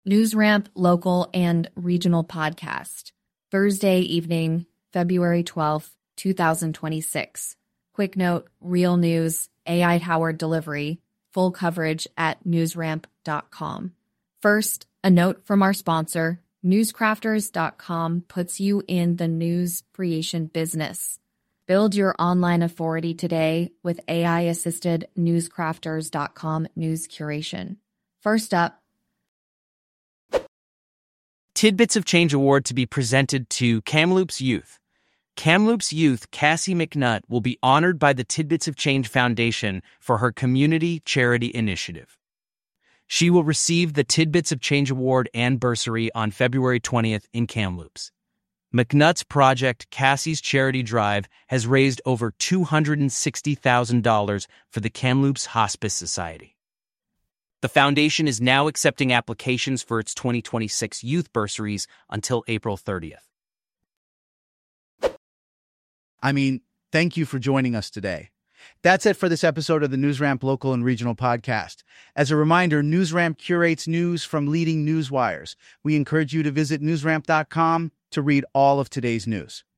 NewsRamp local and regional podcast. Thursday evening, February 12th, 2026. Quick note, real news, AI-powered delivery, full coverage at newsramp.com. First, a note from our sponsor, newscrafters.com puts you in the news creation business. Build your online authority today with AI-assisted newscrafters.com news curation. First up, Tidbits of Change Award to be presented to Kamloops Youth. Kamloops Youth Cassie McNutt will be honored by the Tidbits of Change Foundation for her community charity initiative. She will receive the Tidbits of Change Award and bursary on February 20th in Kamloops. McNutt's project, Cassie's Charity Drive, has raised over $260,000 for the Kamloops Hospice Society. The foundation is now accepting applications for its 2026 youth bursaries until April 30th. Thank you for joining us today. That's it for this episode of the NewsRamp Local and Regional Podcast. As a reminder, NewsRamp curates news from leading news wires. We encourage you to visit newsramp.com to read all of today's news.